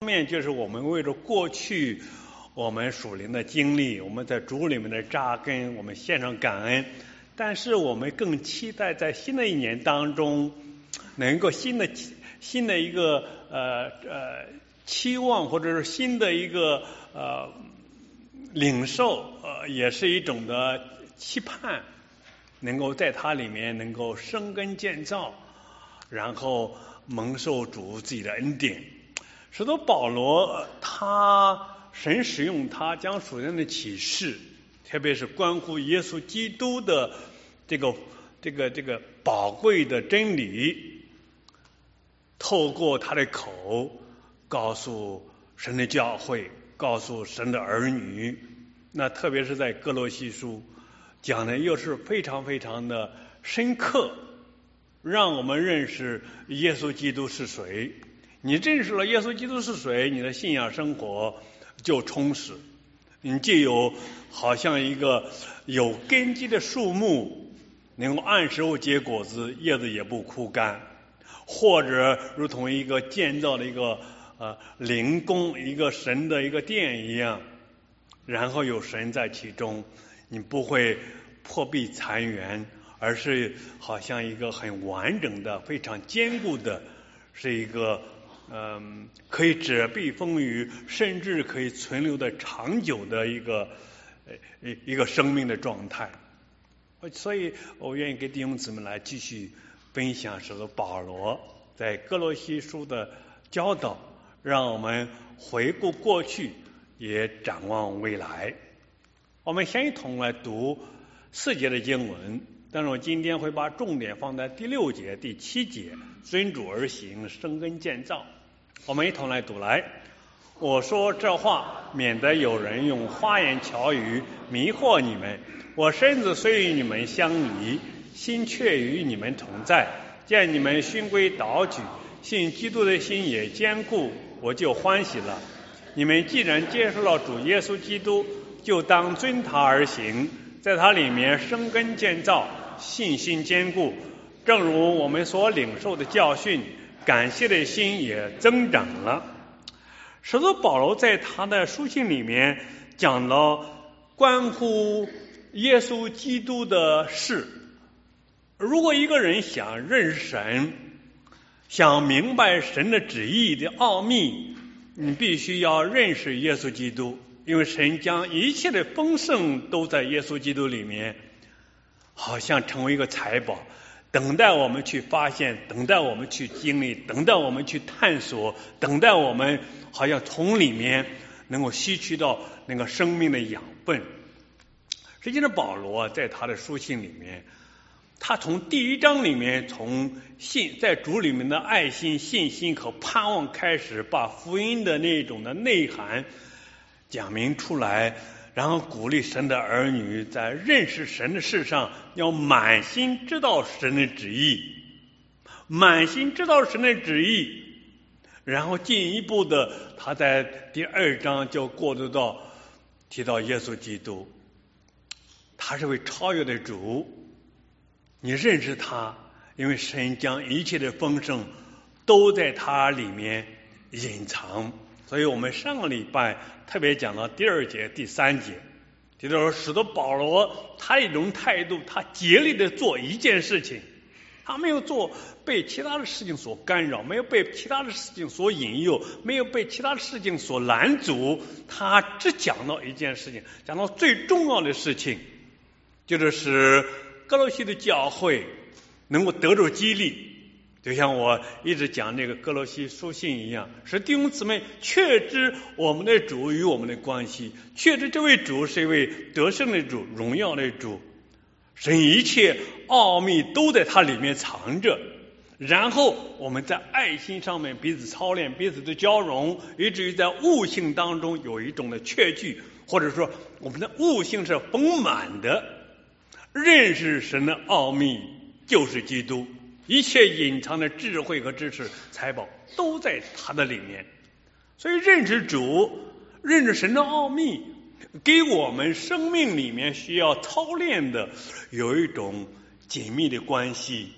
面就是我们为了过去我们属灵的经历，我们在主里面的扎根，我们献上感恩。但是我们更期待在新的一年当中，能够新的一个期望，或者是新的一个领受，也是一种的期盼，能够在它里面能够生根建造，然后蒙受主自己的恩典。使徒保罗神使用他将属灵的启示，特别是关乎耶稣基督的这个宝贵的真理，透过他的口告诉神的教会，告诉神的儿女。那特别是在哥罗西书讲的又是非常非常的深刻，让我们认识耶稣基督是谁。你认识了耶稣基督是谁，你的信仰生活就充实，你就有好像一个有根基的树木，能够按时候结果子，叶子也不枯干，或者如同一个建造的一个灵宫，一个神的一个殿一样，然后有神在其中，你不会破壁残垣，而是好像一个很完整的非常坚固的，是一个可以遮蔽风雨，甚至可以存留的长久的一个生命的状态。所以我愿意给弟兄姊妹来继续分享使徒保罗在哥罗西书的教导，让我们回顾过去，也展望未来。我们先一同来读4节的经文，但是我今天会把重点放在第6节、第7节，遵主而行，生根建造。我们一同来读来。我说这话，免得有人用花言巧语迷惑你们。我身子虽与你们相离，心却与你们同在。见你们循规蹈矩，信基督的心也坚固，我就欢喜了。你们既然接受了主耶稣基督，就当遵他而行，在他里面生根建造，信心坚固。正如我们所领受的教训，感谢的心也增长了。使徒保罗在他的书信里面讲了关乎耶稣基督的事。如果一个人想认识神，想明白神的旨意的奥秘，你必须要认识耶稣基督，因为神将一切的丰盛都在耶稣基督里面，好像成为一个财宝，等待我们去发现，等待我们去经历，等待我们去探索，等待我们好像从里面能够吸取到那个生命的养分。实际上保罗在他的书信里面，他从第1章里面，从在主里面的爱心、信心和盼望开始，把福音的那种的内涵讲明出来，然后鼓励神的儿女在认识神的事上要满心知道神的旨意，满心知道神的旨意，然后进一步的他在第2章就过渡到提到耶稣基督，他是位超越的主，你认识他，因为神将一切的丰盛都在他里面隐藏。所以我们上个礼拜特别讲到第2节、第3节，就是说使徒保罗他一种态度，他竭力的做一件事情，他没有被其他的事情所干扰，没有被其他的事情所引诱，没有被其他的事情所拦阻，他只讲到一件事情，讲到最重要的事情，就是使哥罗西的教会能够得着激励。就像我一直讲这个哥罗西书信一样，使弟兄姊妹确知我们的主与我们的关系，确知这位主是一位得胜的主，荣耀的主，神一切奥秘都在他里面藏着。然后我们在爱心上面彼此操练，彼此的交融，以至于在悟性当中有一种的确据，或者说我们的悟性是丰满的，认识神的奥秘就是基督，一切隐藏的智慧和知识财宝都在他的里面。所以认识主，认识神的奥秘，给我们生命里面需要操练的有一种紧密的关系，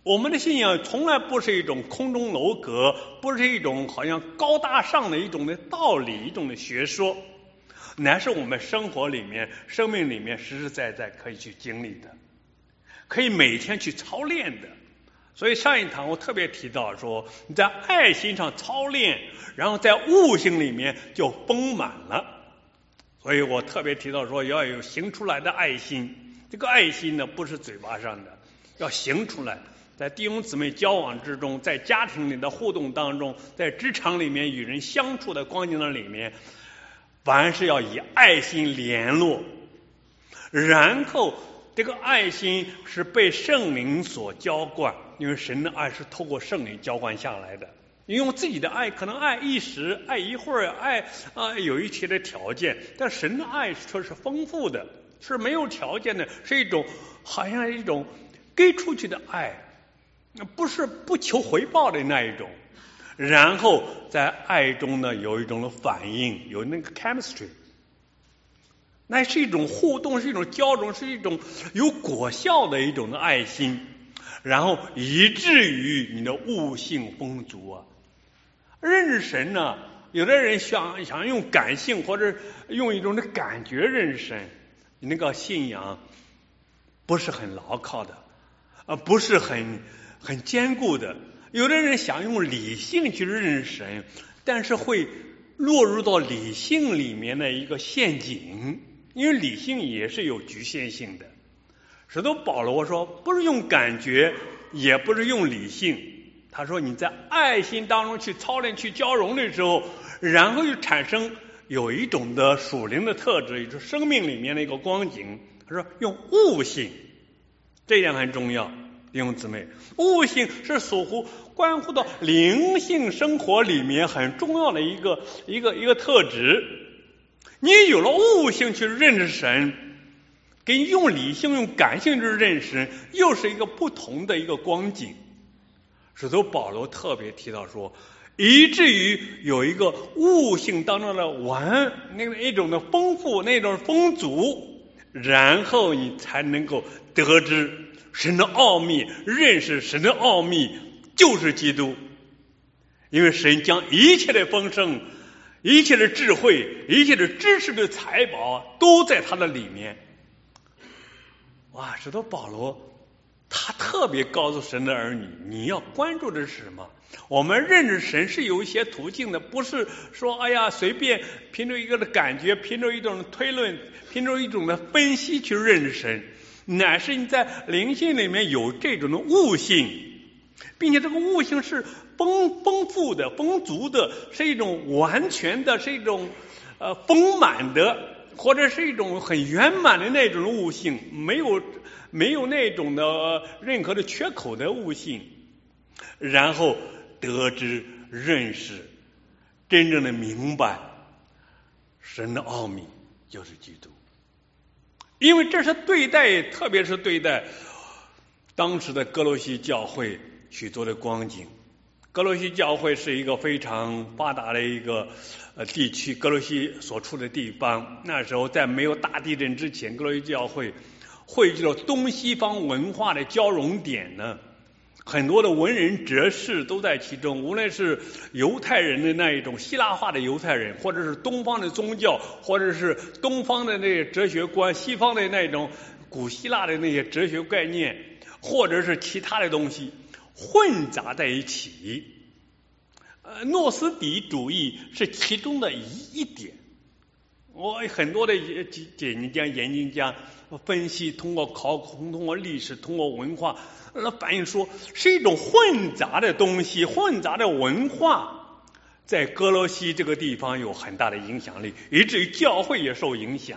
我们的信仰从来不是一种空中楼阁，不是一种好像高大上的一种的道理，一种的学说，乃是我们生活里面、生命里面实实在在可以去经历的，可以每天去操练的。所以上一堂我特别提到说，你在爱心上操练，然后在悟性里面就丰满了。所以我特别提到说，要有行出来的爱心。这个爱心呢，不是嘴巴上的，要行出来。在弟兄姊妹交往之中，在家庭里的互动当中，在职场里面与人相处的光景的里面，凡是要以爱心联络，然后这个爱心是被圣灵所浇灌，因为神的爱是透过圣灵浇灌下来的。你用自己的爱，可能爱一时，爱一会儿，爱有一些的条件，但神的爱却是丰富的，是没有条件的，是一种好像一种给出去的爱，不是不求回报的那一种。然后在爱中呢，有一种的反应，有那个 chemistry， 那是一种互动，是一种交融，是一种有果效的一种的爱心，然后以至于你的悟性丰足啊。认识神呢，有的人想用感性或者用一种的感觉认识神，你那个信仰不是很牢靠的，不是很坚固的。有的人想用理性去认识神，但是会落入到理性里面的一个陷阱，因为理性也是有局限性的。使徒保罗说，不是用感觉，也不是用理性。他说你在爱心当中去操练、去交融的时候，然后就产生有一种的属灵的特质，也就是生命里面的一个光景。他说用悟性，这一点很重要。弟兄姊妹，悟性是关乎到灵性生活里面很重要的一个特质。你有了悟性去认识神，给你用理性、用感性去认识神，又是一个不同的一个光景。使徒保罗特别提到说，以至于有一个悟性当中的那种的丰富，那种丰足，然后你才能够得知神的奥秘，认识神的奥秘就是基督。因为神将一切的丰盛、一切的智慧、一切的知识的财宝都在他的里面。哇，使徒保罗他特别告诉神的儿女，你要关注的是什么？我们认识神是有一些途径的，不是说哎呀随便凭着一个的感觉，凭着一种推论，凭着一种的分析去认识神，乃是你在灵性里面有这种的悟性，并且这个悟性是丰富的、丰足的，是一种完全的，是一种丰满的，或者是一种很圆满的那种悟性，没有那种的任何的缺口的悟性，然后得知认识真正的明白神的奥秘就是基督。因为这是对待，特别是对待当时的哥罗西教会许多的光景。哥罗西教会是一个非常发达的一个地区，哥罗西所处的地方，那时候在没有大地震之前，哥罗西教会汇聚了东西方文化的交融点呢，很多的文人哲士都在其中，无论是犹太人的那一种希腊化的犹太人，或者是东方的宗教，或者是东方的那些哲学观，西方的那种古希腊的那些哲学概念，或者是其他的东西混杂在一起。诺斯底主义是其中的一点。我很多的研究家分析，通过考古，通过历史，通过文化，反映说是一种混杂的东西，混杂的文化在哥罗西这个地方有很大的影响力，以至于教会也受影响。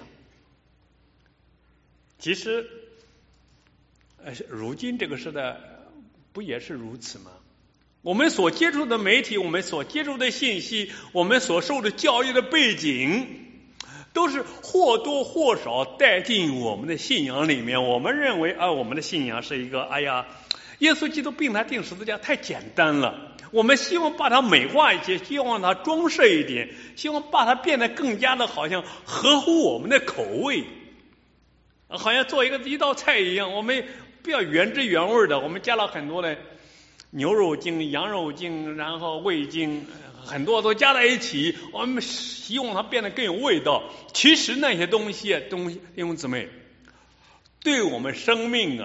其实如今这个时代不也是如此吗？我们所接触的媒体，我们所接触的信息，我们所受的教育的背景，都是或多或少带进我们的信仰里面。我们认为我们的信仰是一个耶稣基督并他钉十字架太简单了，我们希望把它美化一些，希望它装饰一点，希望把它变得更加的好像合乎我们的口味，好像做一道菜一样，我们不要原汁原味的，我们加了很多的牛肉精、羊肉精，然后味精，很多都加在一起，我们希望它变得更有味道。其实那些东西弟兄姊妹，对我们生命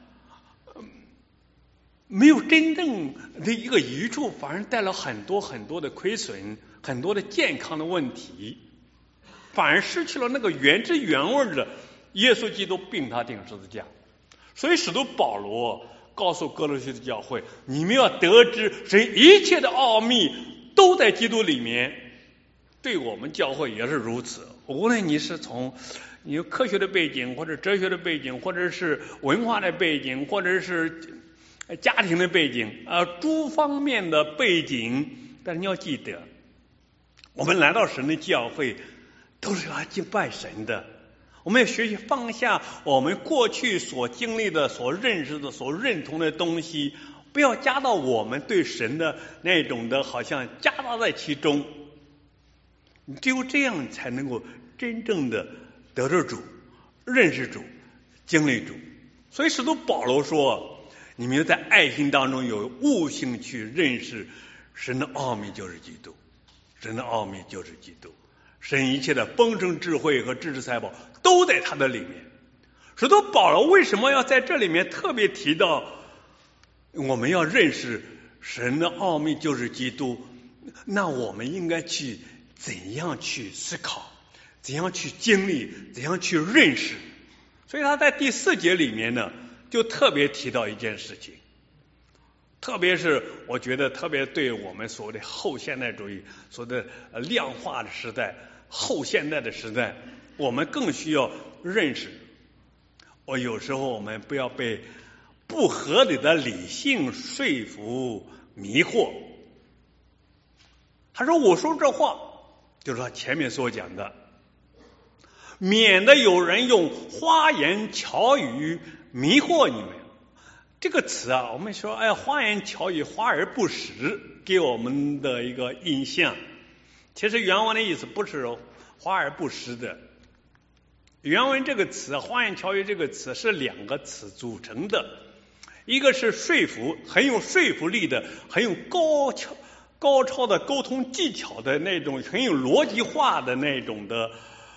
没有真正的一个益处，反而带来很多很多的亏损，很多的健康的问题，反而失去了那个原汁原味的耶稣基督并他钉十字架。所以使徒保罗告诉哥罗西的教会，你们要得知神一切的奥秘都在基督里面。对我们教会也是如此，无论你是从你有科学的背景，或者哲学的背景，或者是文化的背景，或者是家庭的背景，诸方面的背景，但是你要记得，我们来到神的教会都是来敬拜神的。我们要学习放下我们过去所经历的、所认识的、所认同的东西，不要加到我们对神的那种的，好像夹杂在其中。只有这样才能够真正的得着主、认识主、经历主。所以使徒保罗说，你们要在爱心当中有悟性去认识神的奥秘就是基督，神的奥秘就是基督，神一切的丰盛智慧和知识财宝都在他的里面。使徒保罗为什么要在这里面特别提到我们要认识神的奥秘就是基督？那我们应该去怎样去思考，怎样去经历，怎样去认识？所以他在第4节里面呢，就特别提到一件事情，特别是我觉得特别对我们所谓的后现代主义、所谓的量化的时代、后现代的时代，我们更需要认识。有时候我们不要被不合理的理性说服迷惑。他说我说这话就是他前面所讲的，免得有人用花言巧语迷惑你们。这个词我们说花言巧语，华而不实，给我们的一个印象。其实原文的意思不是华而不实的，原文这个词花言巧语这个词是2个词组成的，一个是说服，很有说服力的，很有高超的沟通技巧的那种，很有逻辑化的那种的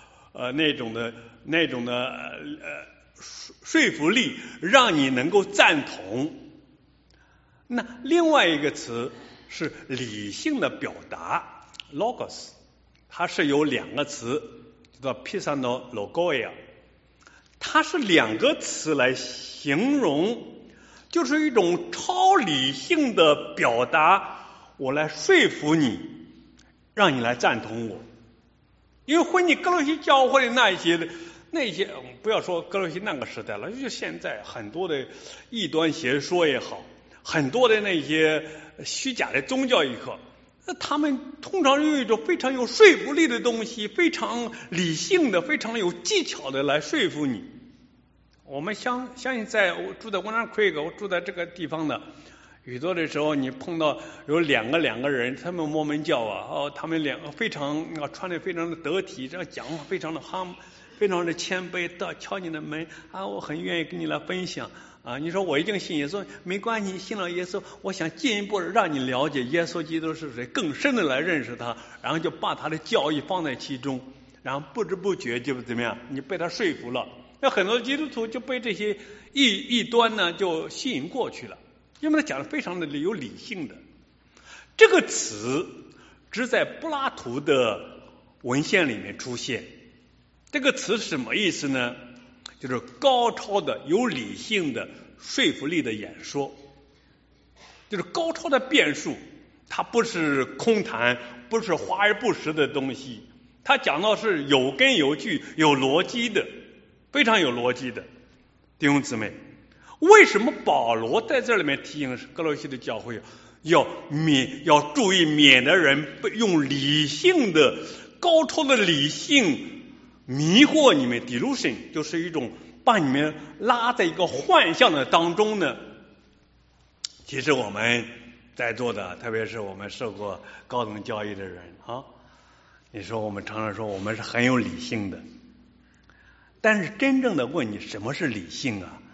说服力，让你能够赞同。那另外一个词是理性的表达 logos， 它是有2个词叫 pisano logoia， 它是2个词来形容，就是一种超理性的表达，我来说服你，让你来赞同我。因为混进哥罗西教会的那些不要说哥罗西那个时代了，就现在很多的异端邪说也好，很多的那些虚假的宗教也好，他们通常用一种非常有说服力的东西，非常理性的、非常有技巧的来说服你。我们相信我住在 Walnut Creek， 我住在这个地方的，许多的时候你碰到有两个人，他们摩门教他们2个非常穿得非常的得体，这样讲话非常的非常的谦卑，到敲你的门我很愿意跟你来分享你说我已经信耶稣，没关系，信了耶稣，我想进一步让你了解耶稣基督是谁，更深的来认识他，然后就把他的教义放在其中，然后不知不觉就怎么样，你被他说服了。那很多基督徒就被这些异端呢就吸引过去了，因为他讲的非常的有理性的。这个词只在柏拉图的文献里面出现。这个词是什么意思呢？就是高超的、有理性的、说服力的演说，就是高超的辩述。它不是空谈，不是华而不实的东西，它讲到是有根有据、有逻辑的，非常有逻辑的。弟兄姊妹，为什么保罗在这里面提醒哥罗西的教会要注意，免得人用理性的、高超的理性迷惑你们 delusion， 就是一种把你们拉在一个幻象的当中呢？其实我们在座的，特别是我们受过高等教育的人你说我们常常说我们是很有理性的，但是真正的问你什么是理性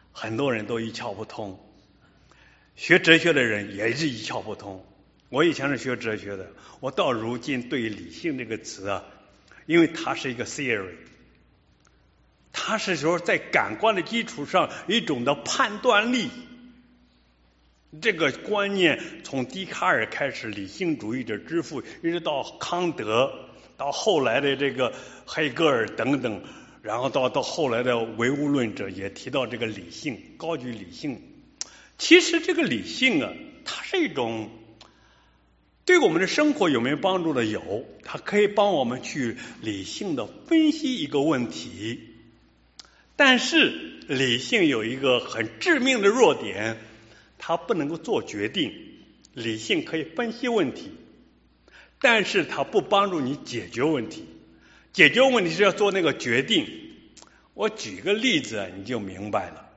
很多人都一窍不通，学哲学的人也是一窍不通。我以前是学哲学的，我到如今对理性这个词啊，因为它是一个 theory， 它是说在感官的基础上一种的判断力。这个观念从笛卡尔开始，理性主义者之父，一直到康德，到后来的这个黑格尔等等，然后到后来的唯物论者也提到这个理性，高举理性。其实这个理性啊，它是一种对我们的生活有没有帮助的？有，它可以帮我们去理性的分析一个问题。但是理性有一个很致命的弱点，它不能够做决定。理性可以分析问题，但是它不帮助你解决问题。解决问题是要做那个决定。我举个例子你就明白了。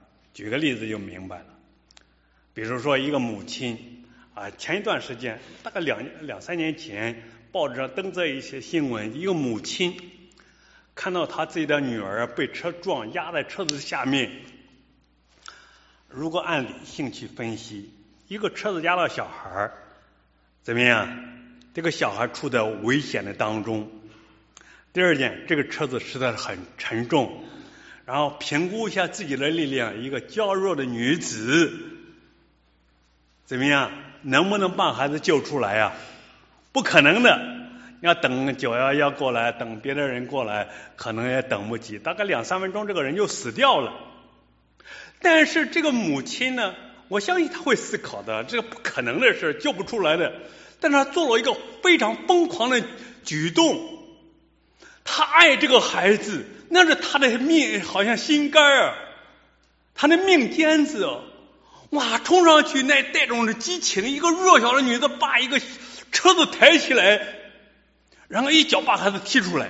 比如说一个母亲啊，前一段时间大概两三年前，报纸上登载一些新闻，一个母亲看到她自己的女儿被车撞，压在车子下面。如果按理性去分析，一个车子压到小孩怎么样？这个小孩处在危险的当中。第二件，这个车子实在是很沉重，然后评估一下自己的力量，一个娇弱的女子怎么样？能不能把孩子救出来啊？不可能的，要等911过来，等别的人过来，可能也等不及，大概2-3分钟这个人就死掉了。但是这个母亲呢，我相信她会思考的，这个不可能的事，救不出来的。但是她做了一个非常疯狂的举动，她爱这个孩子，那是她的命，好像心肝啊，她的命尖子哦。哇，冲上去带种激情，一个弱小的女子把一个车子抬起来，然后一脚把孩子踢出来，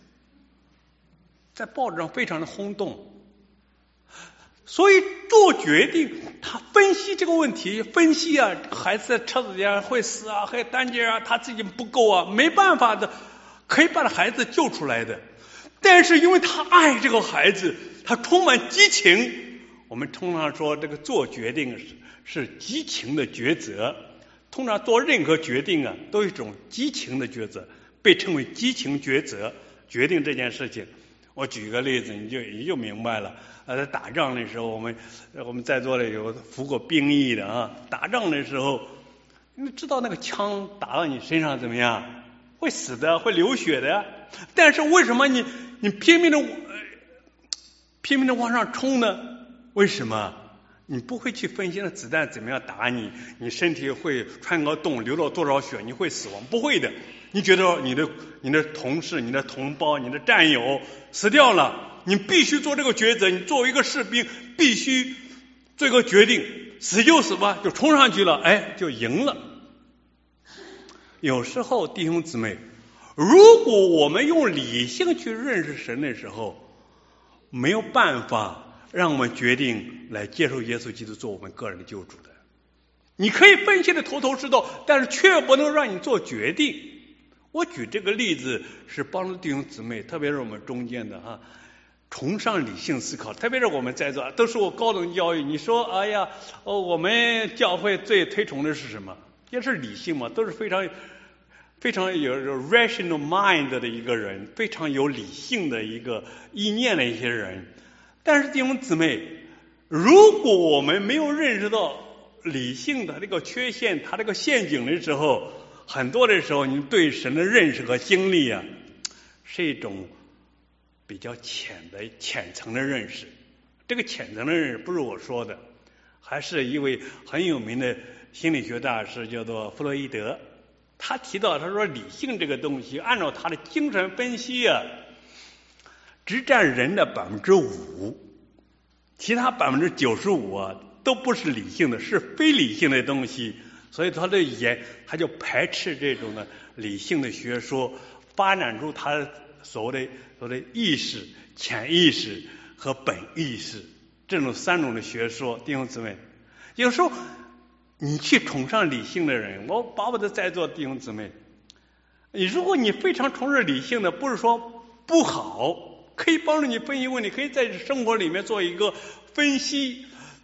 在报纸上非常的轰动。所以做决定，他分析这个问题，分析啊，孩子在车子底下会死啊，还有单节啊，他自己不够啊，没办法的，可以把孩子救出来的。但是因为他爱这个孩子，他充满激情。我们通常说这个做决定是激情的抉择，通常做任何决定啊，都有一种激情的抉择，被称为激情抉择。决定这件事情，我举个例子，你就明白了。在打仗的时候，我们在座的有服过兵役的啊，打仗的时候，你知道那个枪打到你身上怎么样？会死的，会流血的。但是为什么你拼命的往上冲呢？为什么？你不会去分析那子弹怎么样打你，你身体会穿个洞，流到多少血，你会死亡？不会的。你觉得你的同事、你的同胞、你的战友死掉了，你必须做这个抉择。你作为一个士兵，必须做一个决定，死就死吧，就冲上去了，哎，就赢了。有时候弟兄姊妹，如果我们用理性去认识神的时候，没有办法让我们决定来接受耶稣基督做我们个人的救主的。你可以分析的头头是道，但是却不能让你做决定。我举这个例子是帮助弟兄姊妹，特别是我们中间的崇尚理性思考，特别是我们在座都是我高等教育。你说哎呀，我们教会最推崇的是什么？也是理性嘛，都是非常有 rational mind 的一个人，非常有理性的一个意念的一些人。但是弟兄姊妹，如果我们没有认识到理性的这个缺陷，它这个陷阱的时候，很多的时候你对神的认识和经历啊，是一种比较浅层的认识。这个浅层的认识不是我说的，还是一位很有名的心理学大师叫做弗洛伊德。他提到，他说理性这个东西，按照他的精神分析啊，只占人的5%，其他95%啊都不是理性的，是非理性的东西。所以他就排斥这种的理性的学说，发展出他所谓的意识、潜意识和本意识这种3种的学说。弟兄姊妹，有时候你去崇尚理性的人，我巴不得在座弟兄姊妹，如果你非常崇尚理性的，不是说不好，可以帮助你分析问题，可以在生活里面做一个分析，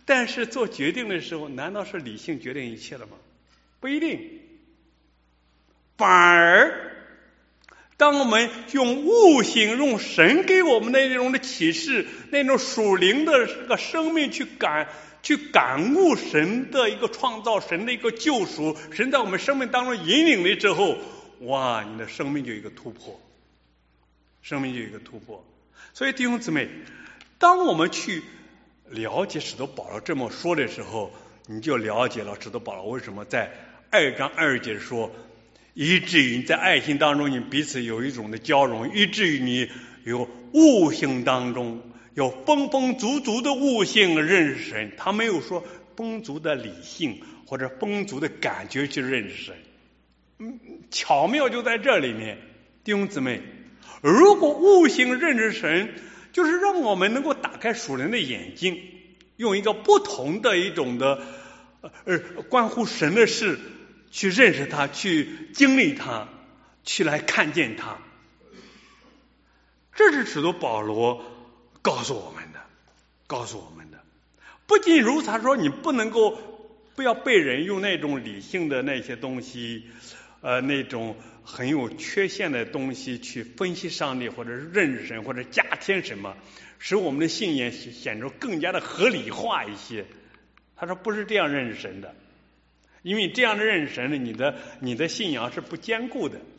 但是做决定的时候，难道是理性决定一切了吗？不一定。反而当我们用悟性，用神给我们的那种的启示，那种属灵的这个生命去感悟神的一个创造，神的一个救赎，神在我们生命当中引领了之后，哇，你的生命就有一个突破，生命就有一个突破。所以弟兄姊妹，当我们去了解使徒保罗这么说的时候，你就了解了使徒保罗为什么在2章2节说，以至于你在爱心当中你彼此有一种的交融，以至于你有悟性当中有丰丰足足的悟性认识神。他没有说丰足的理性或者丰足的感觉去认识神。巧妙就在这里面。弟兄姊妹，如果悟性认识神，就是让我们能够打开属灵的眼睛，用一个不同的一种的关乎神的事去认识他，去经历他，去来看见他。这是使徒保罗告诉我们的。不仅如此，他说你不要被人用那种理性的那些东西那种很有缺陷的东西去分析上帝，或者是认识神，或者加添什么，使我们的信仰显出更加的合理化一些。他说不是这样认识神的，因为这样的认识神呢，你的信仰是不是坚固的。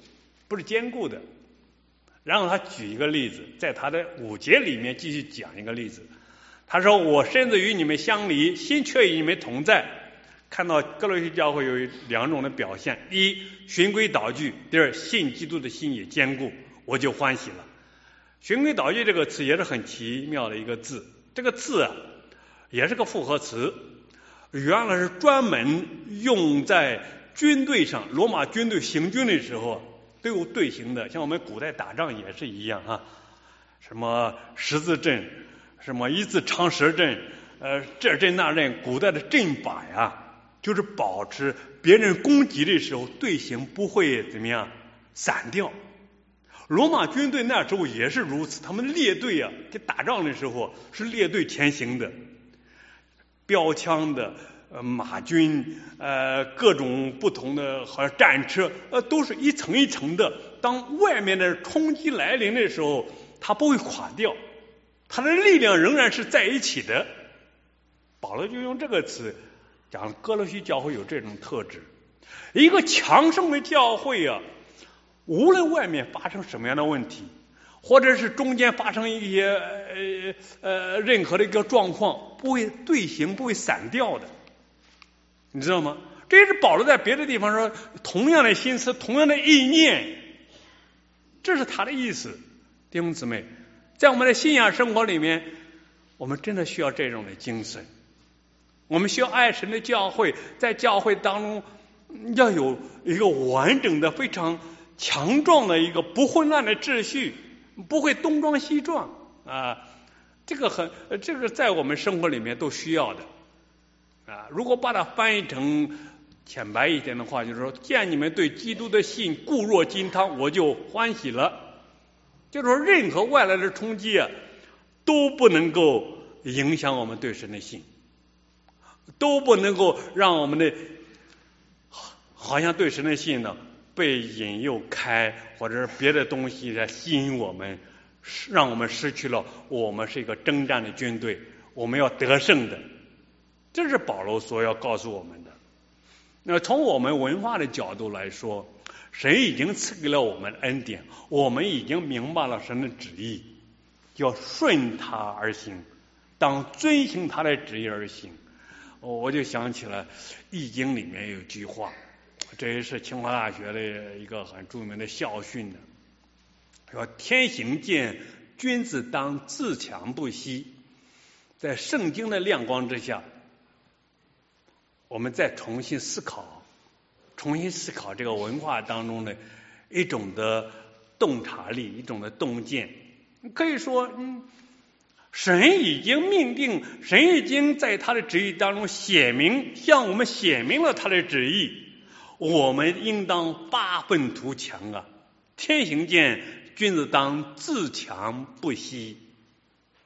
然后他举一个例子，在他的5节里面继续讲一个例子。他说我身子与你们相离，心却与你们同在。看到哥罗西教会有2种的表现：一，循规蹈矩；第二，信基督的心也坚固，我就欢喜了。循规蹈矩这个词也是很奇妙的一个字，这个字也是个复合词，原来是专门用在军队上，罗马军队行军的时候都有队形的，像我们古代打仗也是一样什么十字阵，什么一字长蛇阵，这阵那阵，古代的阵法就是保持别人攻击的时候队形不会怎么样散掉。罗马军队那时候也是如此，他们列队在打仗的时候是列队前行的，标枪的马军各种不同的好像战车都是一层一层的，当外面的冲击来临的时候，它不会垮掉，它的力量仍然是在一起的。保罗就用这个词讲哥罗西教会有这种特质。一个强盛的教会无论外面发生什么样的问题，或者是中间发生一些任何的一个状况，队形不会散掉的，你知道吗？这也是保罗在别的地方说同样的心思，同样的意念，这是他的意思。弟兄姊妹，在我们的信仰生活里面，我们真的需要这种的精神。我们需要爱神的教会，在教会当中要有一个完整的非常强壮的一个不混乱的秩序，不会东装西装这个在我们生活里面都需要的如果把它翻译成浅白一点的话，就是说见你们对基督的信固若金汤，我就欢喜了。就是说任何外来的冲击都不能够影响我们对神的信，都不能够让我们的好像对神的信呢被引诱开，或者是别的东西来吸引我们，让我们失去了我们是一个征战的军队，我们要得胜的。这是保罗所要告诉我们的。那从我们文化的角度来说，神已经赐给了我们恩典，我们已经明白了神的旨意，要顺他而行，当遵行他的旨意而行。我就想起了易经里面有句话，这也是清华大学的一个很著名的校训的，说天行健，君子当自强不息。在圣经的亮光之下，我们再重新思考这个文化当中的一种的洞察力，一种的洞见。可以说神已经命定，神已经在他的旨意当中向我们显明了他的旨意，我们应当发愤图强天行健，君子当自强不息。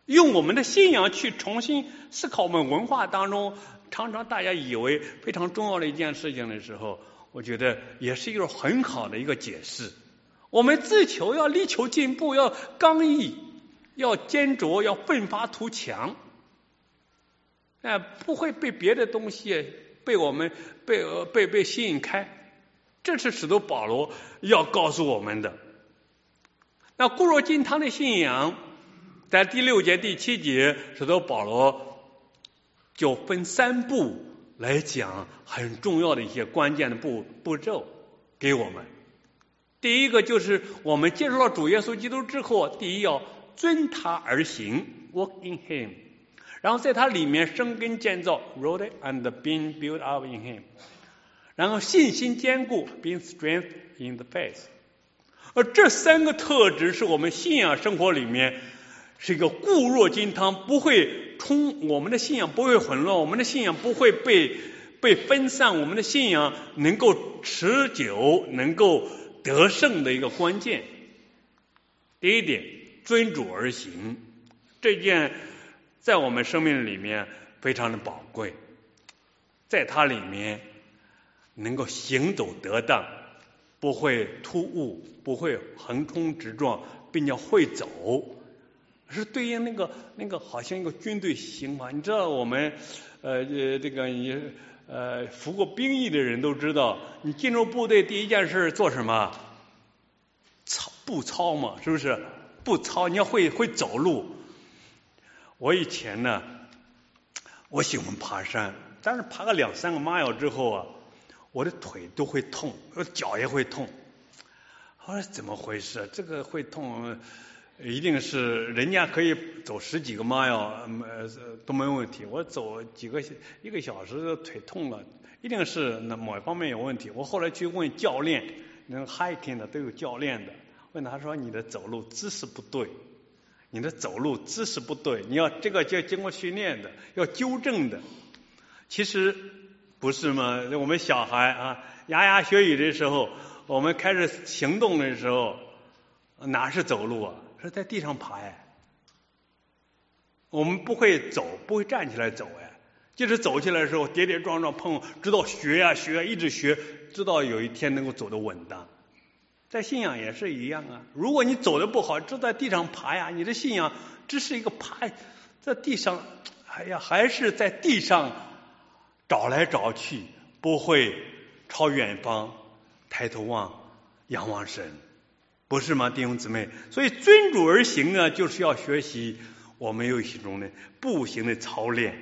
用我们的信仰去重新思考我们文化当中常常大家以为非常重要的一件事情的时候，我觉得也是一个很好的一个解释。我们自求要力求进步，要刚毅，要坚着，要奋发图强，不会被别的东西被我们被吸引开。这是使徒保罗要告诉我们的。那固若金汤的信仰，在第6节、第7节，使徒保罗就分3步来讲很重要的一些关键的步骤给我们。第一个就是我们接受了主耶稣基督之后，第一要遵他而行 ，walk in him， 然后在他里面生根建造 ，rooted and being built up in him， 然后信心坚固 ，being strengthened in the faith。这3个特质是我们信仰生活里面是一个固若金汤，不会我们的信仰不会混乱，我们的信仰不会被分散，我们的信仰能够持久，能够得胜的一个关键。第一点，遵主而行，这件在我们生命里面非常的宝贵，在它里面能够行走得当，不会突兀，不会横冲直撞，并且会走，是对应那个好像一个军队行法。你知道我们服过兵役的人都知道，你进入部队第一件事做什么？步操嘛，是不是？步操，你要会走路。我以前呢，我喜欢爬山，但是爬个2-3个mile之后啊，我的腿都会痛，脚也会痛。我说怎么回事？这个会痛，一定是人家可以走10几个mile都没问题，我走1个小时腿痛了，一定是某一方面有问题。我后来去问教练，那个 hiking 的都有教练的，问他说你的走路姿势不对，你的走路姿势不对，你要这个就要经过训练的，要纠正的。其实不是吗？我们小孩啊，牙牙学语的时候，我们开始行动的时候，哪是走路啊？是在地上爬呀。我们不会走，不会站起来走呀。就是走起来的时候，跌跌撞撞碰，直到学啊，一直学，直到有一天能够走得稳当。在信仰也是一样啊。如果你走得不好，只在地上爬呀，你的信仰只是一个爬在地上，还是在地上找来找去，不会朝远方抬头仰望神，不是吗，弟兄姊妹？所以遵主而行呢，就是要学习我们有一种的步行的操练，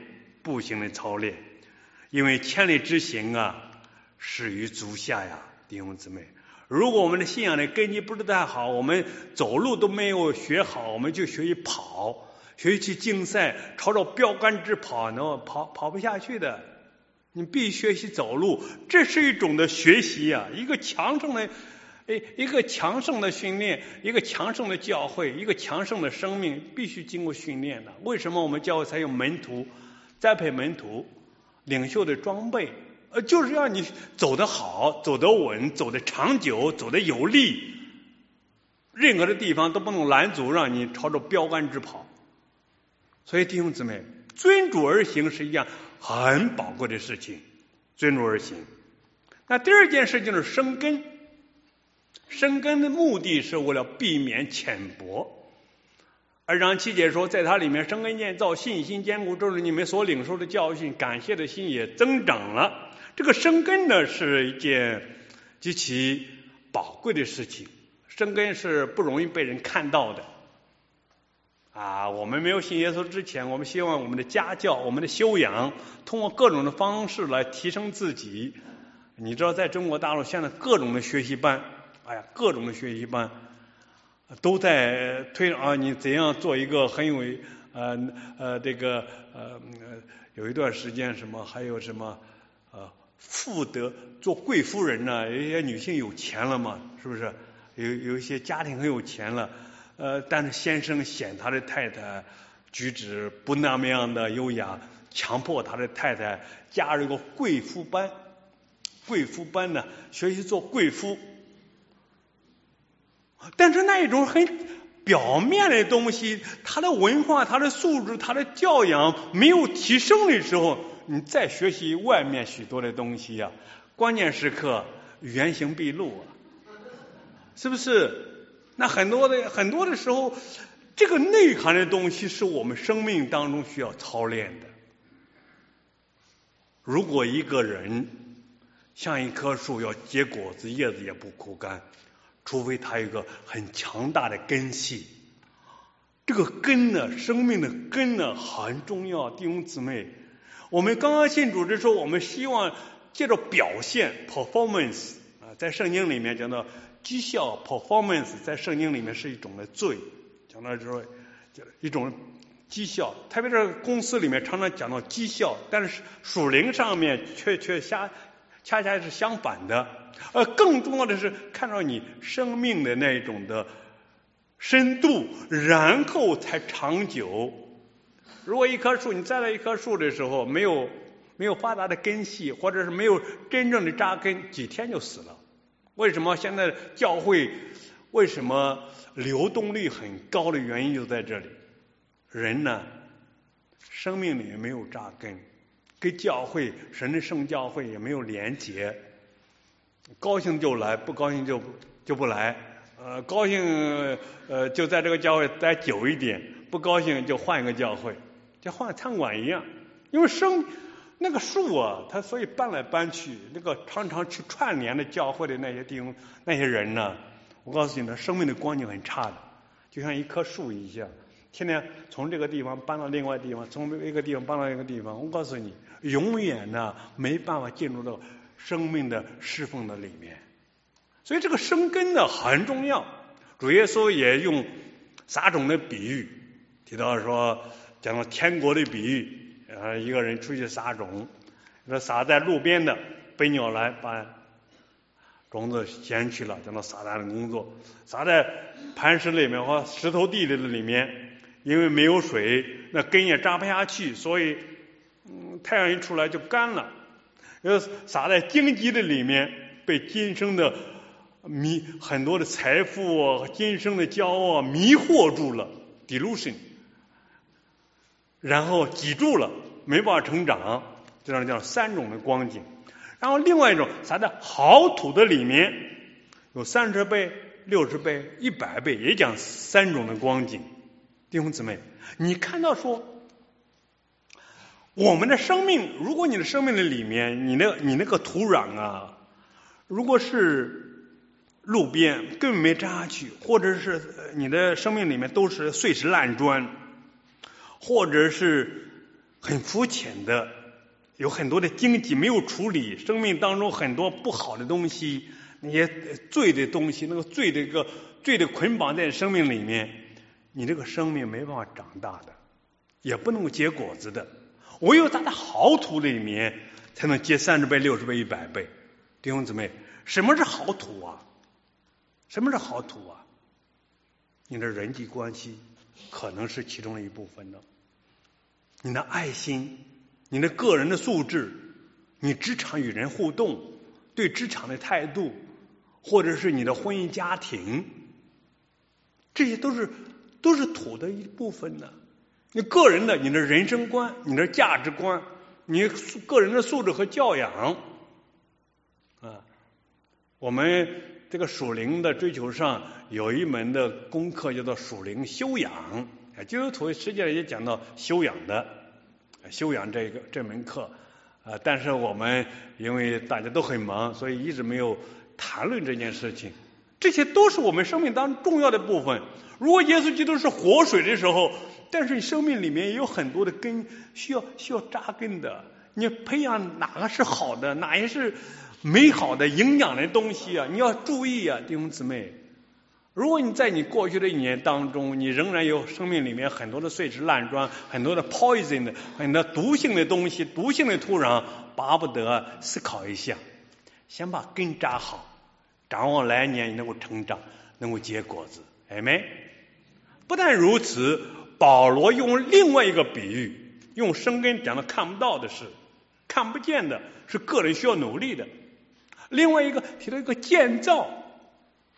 因为千里之行啊，始于足下呀，弟兄姊妹。如果我们的信仰的根基不是太好，我们走路都没有学好，我们就学习跑，学习去竞赛，朝着标杆直跑，跑不下去的。你必须学习走路，这是一种的学习啊，一个强盛的训练，一个强盛的教会，一个强盛的生命，必须经过训练的。为什么我们教会才有门徒，栽培门徒，领袖的装备？就是要你走得好，走得稳，走得长久，走得有力，任何的地方都不能拦阻，让你朝着标杆直跑。所以弟兄姊妹，遵主而行是一件很宝贵的事情，遵主而行。那第二件事就是生根，生根的目的是为了避免浅薄。2章7节说，在它里面生根建造，信心坚固，正是你们所领受的教训，感谢的心也增长了。这个生根呢，是一件极其宝贵的事情，生根是不容易被人看到的啊。我们没有信耶稣之前，我们希望我们的家教，我们的修养，通过各种的方式来提升自己。你知道在中国大陆现在各种的学习班，各种的学习班都在推你怎样做一个很有有一段时间还有什么妇德做贵夫人呢？有一些女性有钱了嘛，是不是？有一些家庭很有钱了，但是先生嫌他的太太举止不那么样的优雅，强迫他的太太加入一个贵妇班。贵妇班呢，学习做贵妇。但是那一种很表面的东西，他的文化、他的素质、他的教养没有提升的时候，你再学习外面许多的东西呀，关键时刻原形毕露啊，是不是？那很多的时候，这个内涵的东西是我们生命当中需要操练的。如果一个人像一棵树要结果子，叶子也不枯干，除非他有一个很强大的根系。这个根呢，生命的根呢很重要，弟兄姊妹。我们刚刚信主的时候，我们希望借着表现 performance 啊，在圣经里面讲到绩效 performance， 在圣经里面是一种的罪，讲到说一种绩效，特别是公司里面常常讲到绩效，但是属灵上面却恰恰是相反的。更重要的是看到你生命的那种的深度，然后才长久。如果一棵树，你栽了一棵树的时候，没有发达的根系，或者是没有真正的扎根，几天就死了。为什么现在教会为什么流动率很高的原因就在这里。人呢，生命里面没有扎根，跟教会神的圣教会也没有连结，高兴就来，不高兴就不来。高兴就在这个教会待久一点，不高兴就换一个教会，就换餐馆一样。因为那个树啊，它所以搬来搬去，那个常常去串联的教会的那些弟兄那些人呢，我告诉你呢，生命的光景很差的，就像一棵树一样，天天从这个地方搬到另外地方，从一个地方搬到一个地方。我告诉你，永远呢没办法进入到生命的侍奉的里面。所以这个生根呢很重要。主耶稣也用撒种的比喻提到说，讲到天国的比喻。一个人出去撒种，说撒在路边的，飞鸟来把种子衔去了，讲到撒旦的工作。撒在磐石里面或石头地里面，因为没有水，那根也扎不下去，所以太阳一出来就干了。撒在荆棘的里面，被今生的很多的财富今生的骄傲迷惑住了 delusion， 然后挤住了，没办法成长，这样叫三种的光景。然后另外一种撒在好土的里面，有30倍、60倍、100倍，也讲三种的光景。弟兄姊妹，你看到说我们的生命，如果你的生命的里面，你那个土壤啊，如果是路边根本没扎下去，或者是你的生命里面都是碎石烂砖，或者是很肤浅的，有很多的荆棘没有处理，生命当中很多不好的东西，那些罪的东西，那个罪的捆绑在生命里面，你这个生命没办法长大的，也不能够结果子的。唯有在好土里面才能结30倍、60倍、100倍。弟兄姊妹，什么是好土啊？什么是好土啊？你的人际关系可能是其中的一部分的，你的爱心，你的个人的素质，你职场与人互动，对职场的态度，或者是你的婚姻家庭，这些都是土的一部分呢。你个人的，你的人生观，你的价值观，你个人的素质和教养啊。我们这个属灵的追求上有一门的功课叫做属灵修养，基督徒实际上也讲到修养这门课，但是我们因为大家都很忙，所以一直没有谈论这件事情。这些都是我们生命当中重要的部分。如果耶稣基督是活水的时候，但是你生命里面也有很多的根需要扎根的，你培养哪个是好的，哪些是美好的营养的东西啊，你要注意啊，弟兄姊妹。如果你在你过去的1年当中，你仍然有生命里面很多的碎石烂砖，很多的 poison 的，很多毒性的东西，毒性的土壤，巴不得思考一下，先把根扎好，掌握来年你能够成长，能够结果子。Amen。不但如此，保罗用另外一个比喻，用生根讲的看不到的事，看不见的是个人需要努力的。另外一个提到一个建造，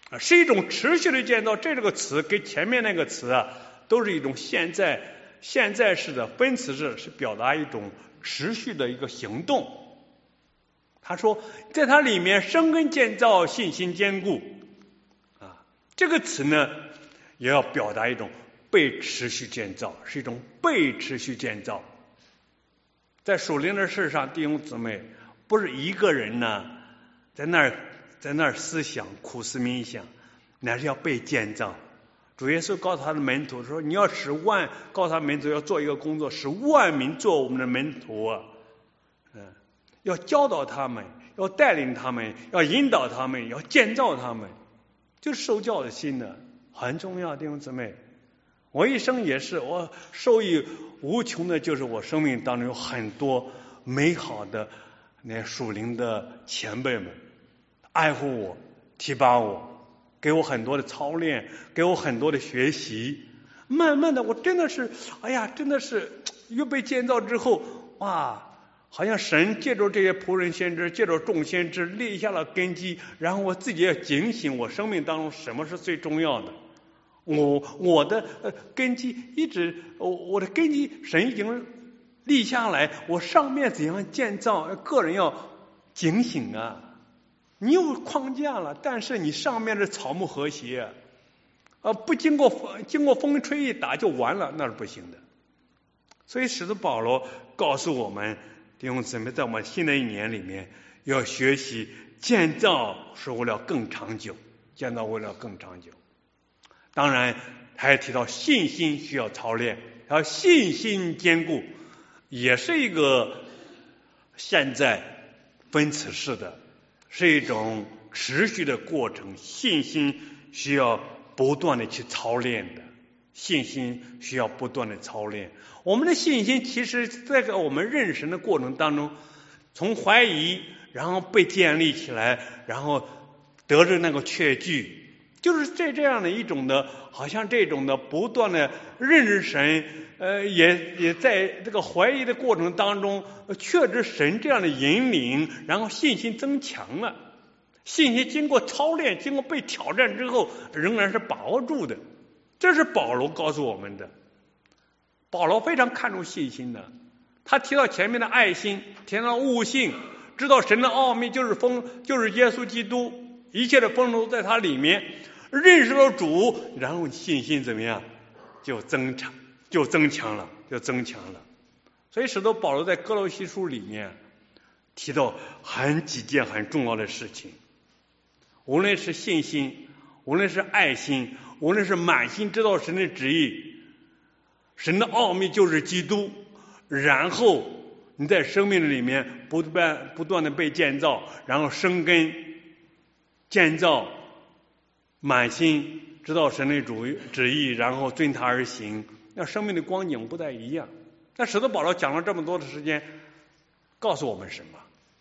是一种持续的建造。这个词跟前面那个词啊，都是一种现在式的分词式，是表达一种持续的一个行动。他说，在它里面生根建造，信心坚固啊。这个词呢，也要表达一种被持续建造，是一种被持续建造。在属灵的事上，弟兄姊妹，不是一个人呢在那儿思想苦思冥想，乃是要被建造。主耶稣告诉他的门徒说，你要告诉他门徒要做一个工作，使万民做我们的门徒啊。要教导他们，要带领他们，要引导他们，要建造他们，就是受教的心呢，很重要。弟兄姊妹，我一生也是，我受益无穷的，就是我生命当中有很多美好的那属灵的前辈们，爱护我，提拔我，给我很多的操练，给我很多的学习。慢慢的，我真的是，真的是越被建造之后，哇！好像神借着这些仆人先知，借着众先知立下了根基，然后我自己也警醒我生命当中什么是最重要的。我的根基一直，我的根基神已经立下来，我上面怎样建造，个人要警醒啊。你有框架了，但是你上面的草木和谐不经过风吹一打就完了，那是不行的。所以使徒保罗告诉我们，弟兄姊妹，在我们新的一年里面，要学习建造是为了更长久，建造为了更长久。当然还提到信心需要操练，要信心坚固，也是一个现在分词式的，是一种持续的过程。信心需要不断的去操练的，信心需要不断的操练。我们的信心其实在我们认识神的过程当中，从怀疑然后被建立起来，然后得着那个确据，就是这样的一种的，好像这种的不断的认识神，也在这个怀疑的过程当中确知神这样的引领，然后信心增强了。信心经过操练，经过被挑战之后，仍然是把握住的。这是保罗告诉我们的。保罗非常看重信心的，他提到前面的爱心，提到悟性，知道神的奥秘就是耶稣基督，一切的丰足在他里面，认识了主，然后信心怎么样就增强了。所以使徒保罗在哥罗西书里面提到几件很重要的事情，无论是信心，无论是爱心，无论是满心知道神的旨意，神的奥秘就是基督，然后你在生命里面不断的被建造，然后生根建造，满心知道神的旨意，然后遵他而行，那生命的光景不太一样。那使徒保罗讲了这么多的时间，告诉我们什么？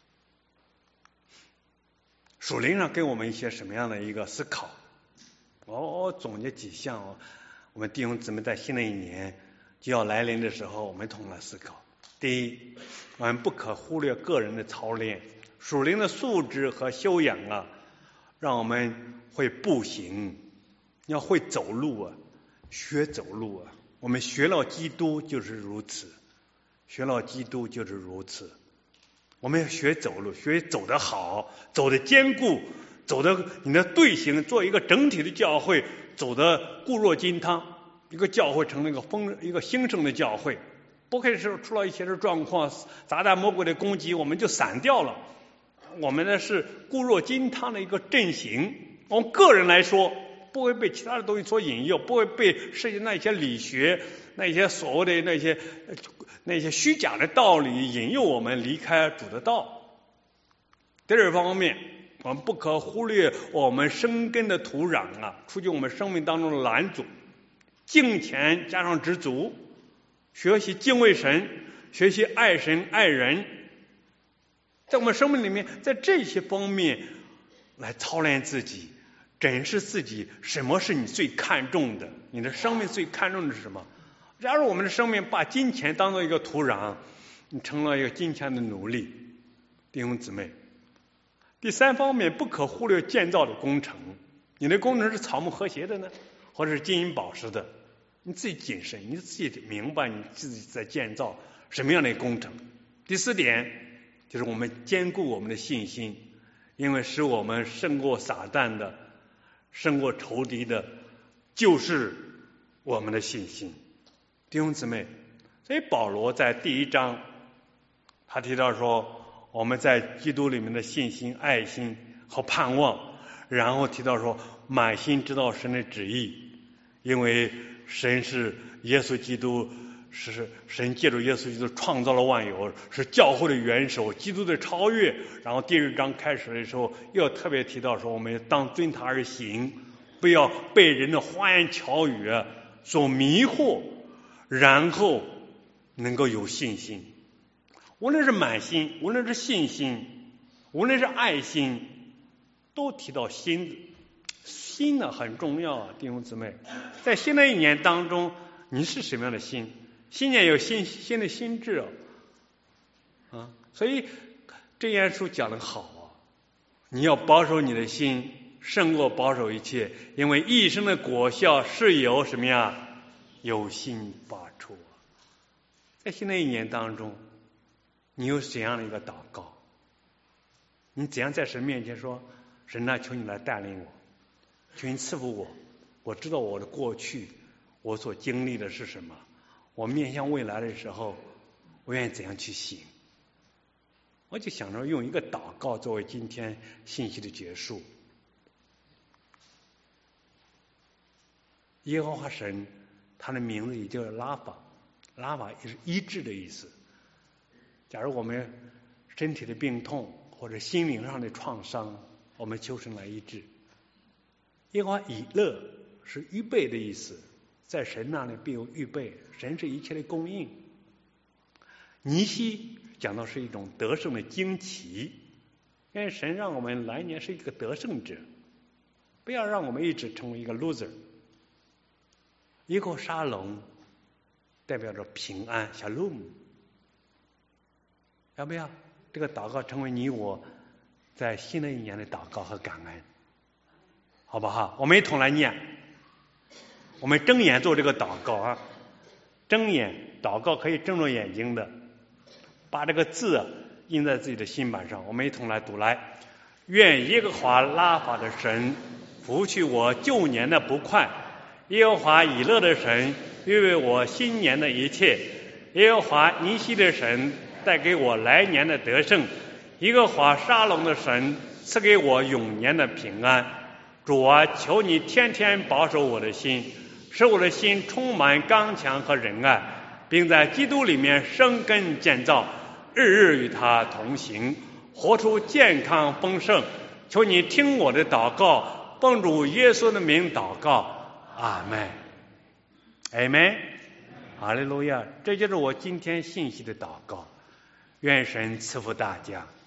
属灵上给我们一些什么样的一个思考？我总结几项我们弟兄姊妹在新的一年就要来临的时候，我们同来思考。第一，我们不可忽略个人的操练，属灵的素质和修养让我们会步行，要会走路学走路我们学了基督就是如此，我们要学走路，学走得好，走得坚固，走的你的队形，做一个整体的教会，走的固若金汤，一个教会成了一个兴盛的教会，不可以是出了一些状况，撒旦魔鬼的攻击，我们就散掉了。我们呢是固若金汤的一个阵型。我们个人来说，不会被其他的东西所引诱，不会被世界那些理学，那些所谓的那些虚假的道理引诱我们离开主的道。第二方面，我们不可忽略我们生根的土壤出去我们生命当中的拦阻，敬虔加上知足，学习敬畏神，学习爱神爱人，在我们生命里面，在这些方面来操练自己，审视自己，什么是你最看重的？你的生命最看重的是什么？假如我们的生命把金钱当做一个土壤，你成了一个金钱的奴隶，弟兄姊妹。第三方面，不可忽略建造的工程。 你的工程是草木和谐的呢，或者是金银宝石的？你自己谨慎，你自己明白你自己在建造什么样的工程。第4点就是我们坚固我们的信心，因为使我们胜过撒旦的、胜过仇敌的，就是我们的信心。弟兄姊妹，所以保罗在第1章他提到说，我们在基督里面的信心、爱心和盼望，然后提到说满心知道神的旨意，因为神是耶稣基督，是神借助耶稣基督创造了万有，是教会的元首，基督的超越。然后第2章开始的时候又特别提到说，我们当遵他而行，不要被人的花言巧语所迷惑，然后能够有信心。无论是满心，无论是信心，无论是爱心，都提到心。心呢很重要啊，弟兄姊妹，在新的一年当中，你是什么样的心？新年有新的心智啊，所以箴言书讲得好啊，你要保守你的心，胜过保守一切，因为一生的果效是由什么呀？有心发出。在新的一年当中，你有怎样的一个祷告？你怎样在神面前说，神啊，求你来带领我，求你赐福我，我知道我的过去，我所经历的是什么，我面向未来的时候，我愿意怎样去行。我就想着用一个祷告作为今天信息的结束。耶和华神他的名字也叫拉法，拉法也是医治的意思。假如我们身体的病痛或者心灵上的创伤，我们求神来医治。耶和华以勒是预备的意思，在神那里必有预备，神是一切的供应。尼西讲到是一种得胜的惊奇，因为神让我们来年是一个得胜者，不要让我们一直成为一个 loser。耶和沙龙代表着平安 shalom， 要不要这个祷告成为你我在新的一年的祷告和感恩，好不好？我们一同来念，我们睁眼做这个祷告啊，睁眼祷告可以睁着眼睛的，把这个字印在自己的心板上，我们一同来读来。愿耶和华拉法的神拂去我旧年的不快，耶和华以勒的神预备我新年的一切，耶和华尼西的神带给我来年的得胜，耶和华沙龙的神赐给我永年的平安。主啊，求你天天保守我的心，使我的心充满刚强和仁爱，并在基督里面生根建造，日日与他同行，活出健康丰盛。求你听我的祷告，奉主耶稣的名祷告，阿们。阿们，哈利路亚。这就是我今天信息的祷告，愿神赐福大家。